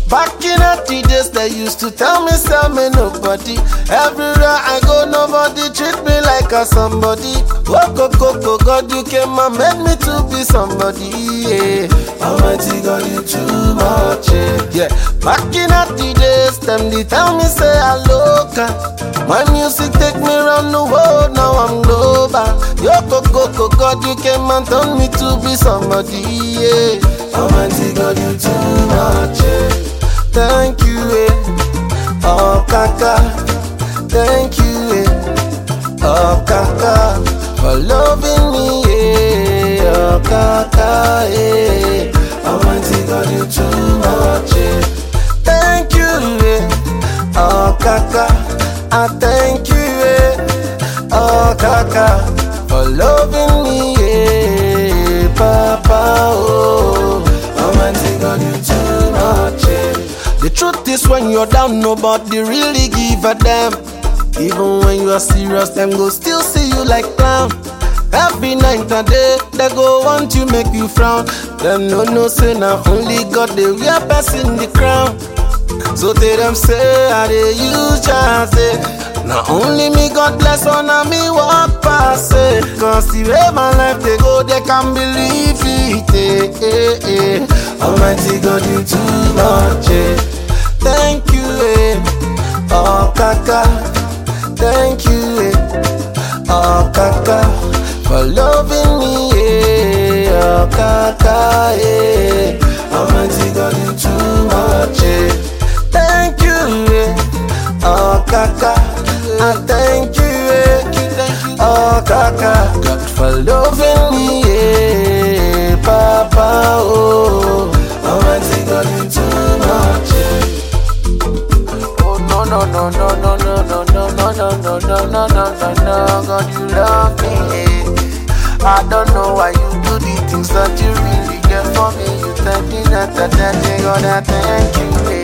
Back in the days, they used to tell me nobody. Everywhere I go, nobody treat me like a somebody. Oh, God, you came and made me to be somebody. Yeah. Almighty God, you too much. Yeah. Back in the days, them they tell me say I look. My music take me round the world, now I'm global. Yo, God, you came and told me to be somebody. Yeah. Almighty God, you too much. Thank you, oh Kaka. Thank you, oh Kaka, for loving me, oh Kaka, Almighty God, you too much. Thank you, oh Kaka. I thank you, oh Kaka, for loving me, Papa, oh Almighty God, you too much. The truth is when you're down, nobody really give a damn. Even when you are serious, them go still see you like clown. Every night and day, they go want to make you frown. Them no say now only God they wear person the crown. So they them say I they use chance. Now only me God bless on and me walk past it. Cause the way my life they go, they can't believe it. Almighty God, you too much. Thank you, oh Kaka. Thank you, oh Kaka, for loving me, oh Kaka, Almighty God, you too much. Thank you, oh Kaka. I thank you, oh Kaka, God, for loving me, Papa, oh Almighty God, you too much. No, God, you love me. I don't know why you do the things that you really get for me. You thank me, God, I thank you.